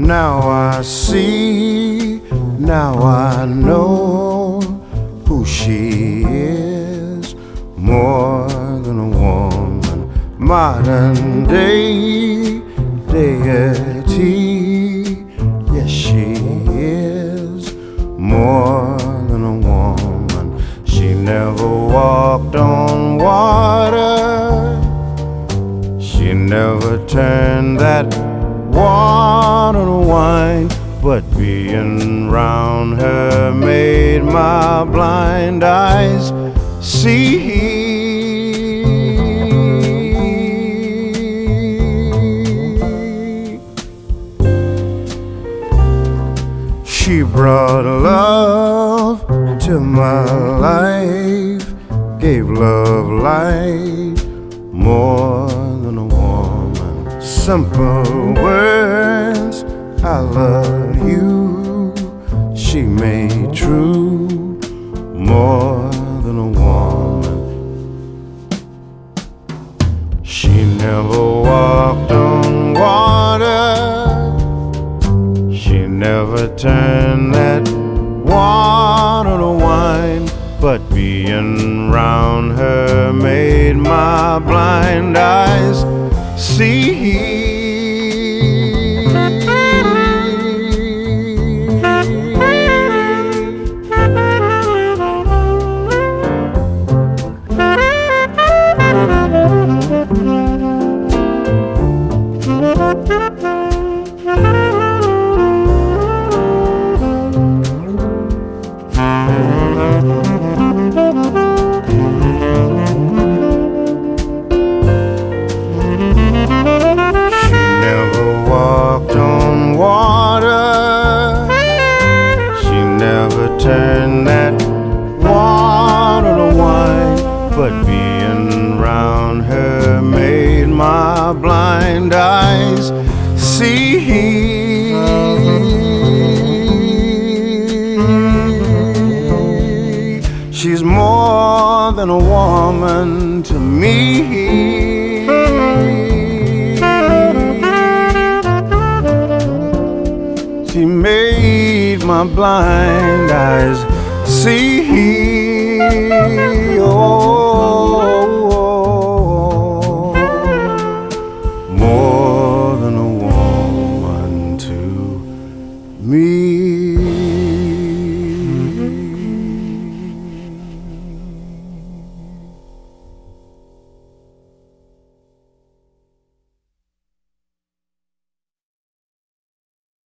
Now I see, now I know who she is, more than a woman, modern day deity. Yes, she is more than a woman. She never walked on water, she never turned that water to wine, but being round her made my blind eyes see. She brought love to my life, gave love life, more than a woman. Simple words, I love you, she made true, more than a woman. She never walked on water, she never turned that water to wine, but being round her made my blind eyes see. Turn that water to wine, but being round her made my blind eyes see. She's more than a woman to me. She made my blind eyes see.